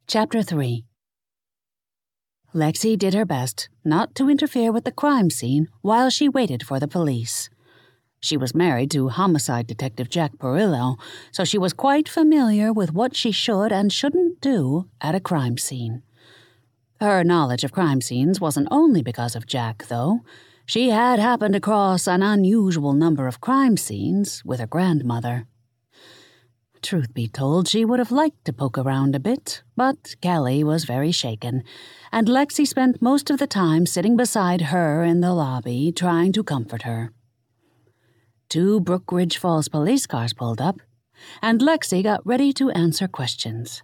Chapter 3. Lexi did her best not to interfere with the crime scene while she waited for the police. She was married to homicide detective Jack Perillo, so she was quite familiar with what she should and shouldn't do at a crime scene. Her knowledge of crime scenes wasn't only because of Jack, though. She had happened across an unusual number of crime scenes with her grandmother. Truth be told, she would have liked to poke around a bit, but Kelly was very shaken, and Lexi spent most of the time sitting beside her in the lobby trying to comfort her. 2 Brookridge Falls police cars pulled up, and Lexi got ready to answer questions.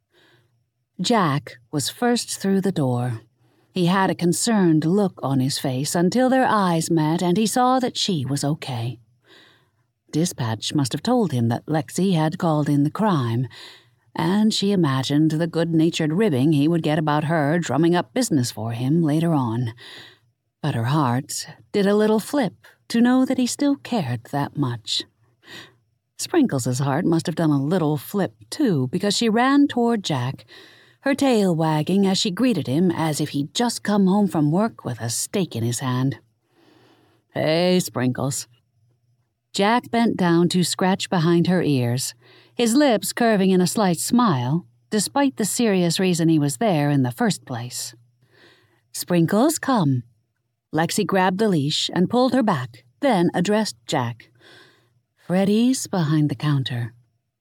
Jack was first through the door. He had a concerned look on his face until their eyes met and he saw that she was okay. Dispatch must have told him that Lexi had called in the crime, and she imagined the good-natured ribbing he would get about her drumming up business for him later on. But her heart did a little flip to know that he still cared that much. Sprinkles' heart must have done a little flip, too, because she ran toward Jack, her tail wagging as she greeted him as if he'd just come home from work with a steak in his hand. "Hey, Sprinkles." Jack bent down to scratch behind her ears, his lips curving in a slight smile, despite the serious reason he was there in the first place. "Sprinkles, come." Lexi grabbed the leash and pulled her back, then addressed Jack. "Freddie's behind the counter."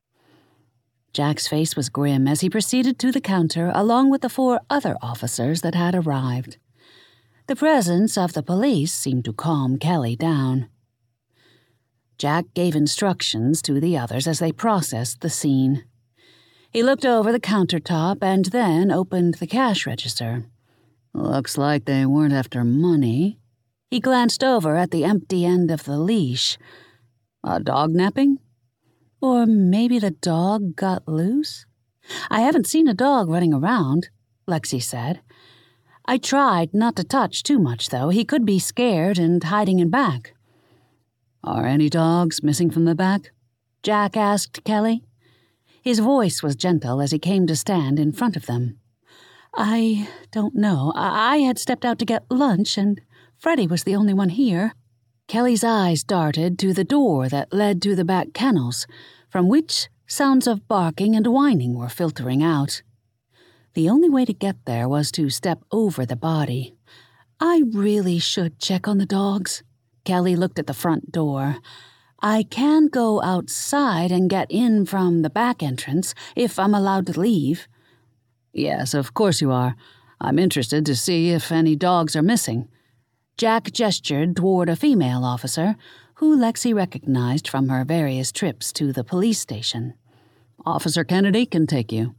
Jack's face was grim as he proceeded to the counter along with the 4 other officers that had arrived. The presence of the police seemed to calm Kelly down. Jack gave instructions to the others as they processed the scene. He looked over the countertop and then opened the cash register. "Looks like they weren't after money." He glanced over at the empty end of the leash. "A dog napping? Or maybe the dog got loose?" "I haven't seen a dog running around," Lexi said. "I tried not to touch too much, though. He could be scared and hiding in back." "Are any dogs missing from the back?" Jack asked Kelly. His voice was gentle as he came to stand in front of them. "I don't know. I had stepped out to get lunch, and Freddie was the only one here." Kelly's eyes darted to the door that led to the back kennels, from which sounds of barking and whining were filtering out. The only way to get there was to step over the body. "I really should check on the dogs." Kelly looked at the front door. "I can go outside and get in from the back entrance if I'm allowed to leave." "Yes, of course you are. I'm interested to see if any dogs are missing." Jack gestured toward a female officer, who Lexi recognized from her various trips to the police station. "Officer Kennedy can take you."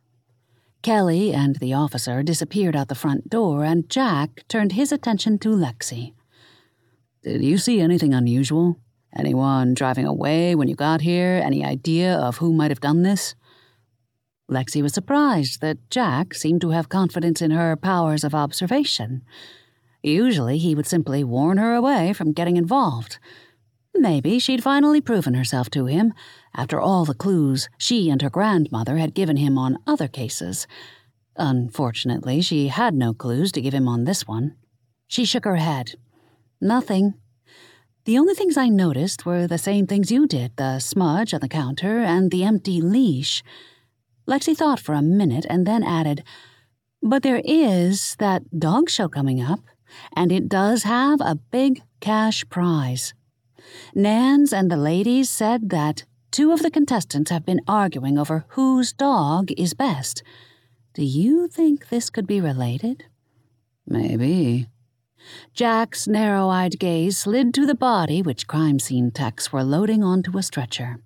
Kelly and the officer disappeared out the front door, and Jack turned his attention to Lexi. "Did you see anything unusual? Anyone driving away when you got here? Any idea of who might have done this?" Lexi was surprised that Jack seemed to have confidence in her powers of observation. Usually he would simply warn her away from getting involved. Maybe she'd finally proven herself to him, after all the clues she and her grandmother had given him on other cases. Unfortunately, she had no clues to give him on this one. She shook her head. "Nothing. The only things I noticed were the same things you did, the smudge on the counter and the empty leash." Lexi thought for a minute and then added, "But there is that dog show coming up, and it does have a big cash prize. Nans and the ladies said that 2 of the contestants have been arguing over whose dog is best. Do you think this could be related?" "Maybe." Jack's narrow-eyed gaze slid to the body which crime scene techs were loading onto a stretcher.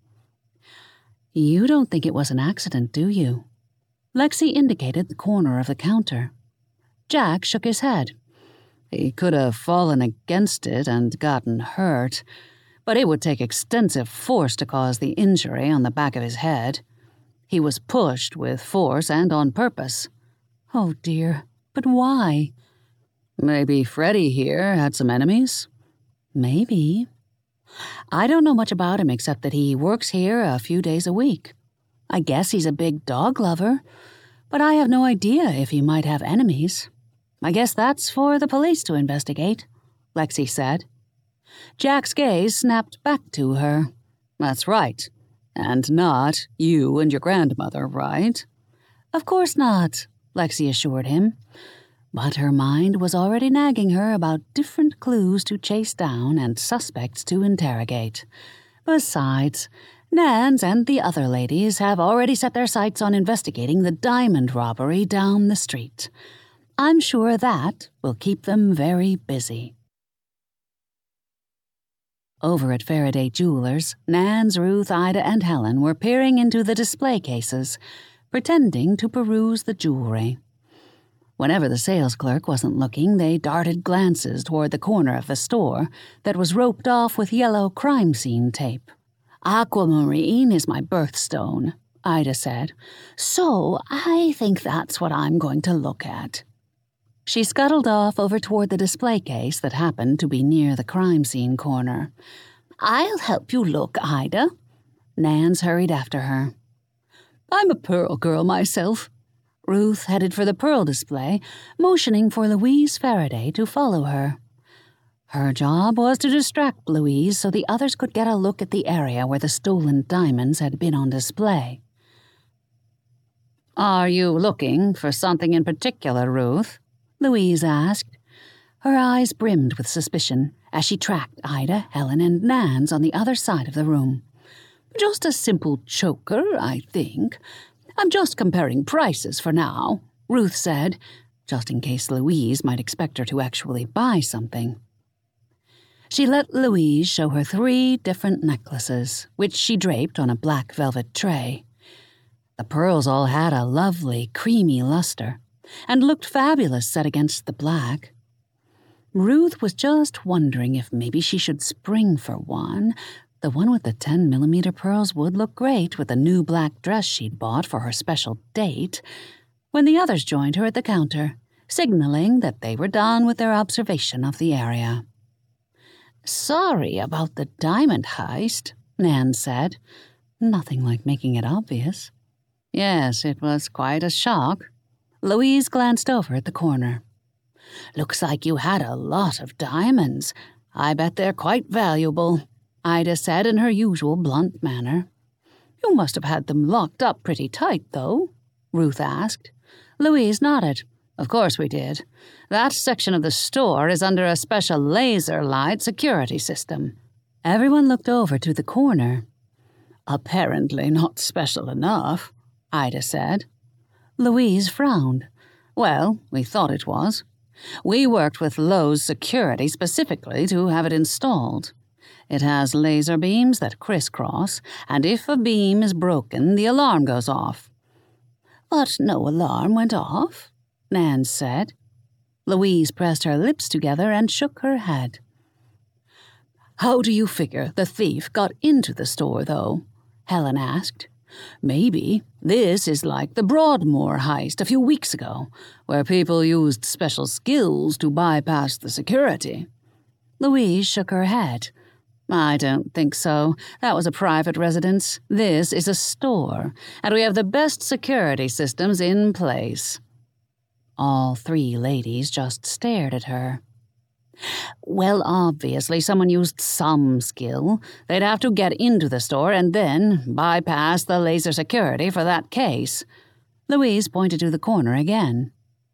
"You don't think it was an accident, do you?" Lexi indicated the corner of the counter. Jack shook his head. "He could have fallen against it and gotten hurt, but it would take extensive force to cause the injury on the back of his head. He was pushed with force and on purpose." "Oh dear, but why?" "Maybe Freddie here had some enemies?" "Maybe. I don't know much about him except that he works here a few days a week. I guess he's a big dog lover, But I have no idea if he might have enemies. I guess that's for the police to investigate, Lexi said. Jack's gaze snapped back to her. That's right. And not you and your grandmother, right? Of course not, Lexi assured him. But her mind was already nagging her about different clues to chase down and suspects to interrogate. Besides, Nans and the other ladies have already set their sights on investigating the diamond robbery down the street. I'm sure that will keep them very busy. Over at Faraday Jewelers, Nans, Ruth, Ida, and Helen were peering into the display cases, pretending to peruse the jewelry. Whenever the sales clerk wasn't looking, they darted glances toward the corner of the store that was roped off with yellow crime scene tape. Aquamarine is my birthstone, Ida said, so I think that's what I'm going to look at. She scuttled off over toward the display case that happened to be near the crime scene corner. I'll help you look, Ida. Nans hurried after her. I'm a pearl girl myself. Ruth headed for the pearl display, motioning for Louise Faraday to follow her. Her job was to distract Louise so the others could get a look at the area where the stolen diamonds had been on display. Are you looking for something in particular, Ruth? Louise asked. Her eyes brimmed with suspicion as she tracked Ida, Helen, and Nans on the other side of the room. Just a simple choker, I think. I'm just comparing prices for now, Ruth said, just in case Louise might expect her to actually buy something. She let Louise show her 3 different necklaces, which she draped on a black velvet tray. The pearls all had a lovely, creamy luster, and looked fabulous set against the black. Ruth was just wondering if maybe she should spring for one. The one with the 10mm pearls would look great with the new black dress she'd bought for her special date, when the others joined her at the counter, signaling that they were done with their observation of the area. Sorry about the diamond heist, Nan said. Nothing like making it obvious. Yes, it was quite a shock. Louise glanced over at the corner. Looks like you had a lot of diamonds. I bet they're quite valuable, Ida said in her usual blunt manner. You must have had them locked up pretty tight, though, Ruth asked. Louise nodded. Of course we did. That section of the store is under a special laser light security system. Everyone looked over to the corner. Apparently not special enough, Ida said. Louise frowned. Well, we thought it was. We worked with Lowe's security specifically to have it installed. It has laser beams that crisscross, and if a beam is broken, the alarm goes off. But no alarm went off, Nan said. Louise pressed her lips together and shook her head. How do you figure the thief got into the store, though? Helen asked. Maybe this is like the Broadmoor heist a few weeks ago, where people used special skills to bypass the security. Louise shook her head. I don't think so. That was a private residence. This is a store, and we have the best security systems in place. All 3 ladies just stared at her. Well, obviously someone used some skill. They'd have to get into the store and then bypass the laser security for that case. Louise pointed to the corner again.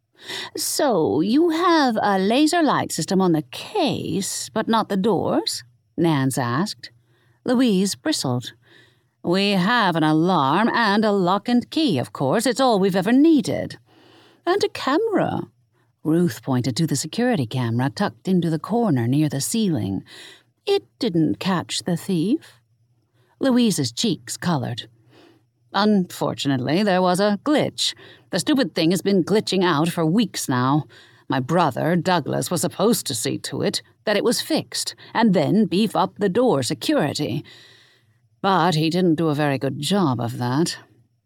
So you have a laser light system on the case, but not the doors? Nans asked. Louise bristled. We have an alarm and a lock and key, of course. It's all we've ever needed. And a camera. Ruth pointed to the security camera tucked into the corner near the ceiling. It didn't catch the thief. Louise's cheeks colored. Unfortunately, there was a glitch. The stupid thing has been glitching out for weeks now. My brother, Douglas, was supposed to see to it, that it was fixed, and then beef up the door security. But he didn't do a very good job of that.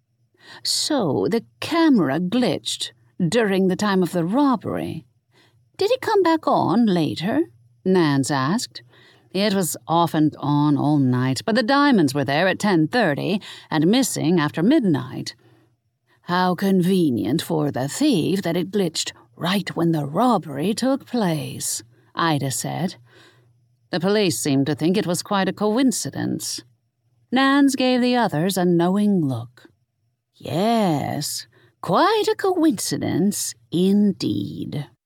So the camera glitched during the time of the robbery. Did it come back on later? Nans asked. It was off and on all night, but the diamonds were there at 10:30 and missing after midnight. How convenient for the thief that it glitched right when the robbery took place, Ida said. The police seemed to think it was quite a coincidence. Nance gave the others a knowing look. Yes, quite a coincidence indeed.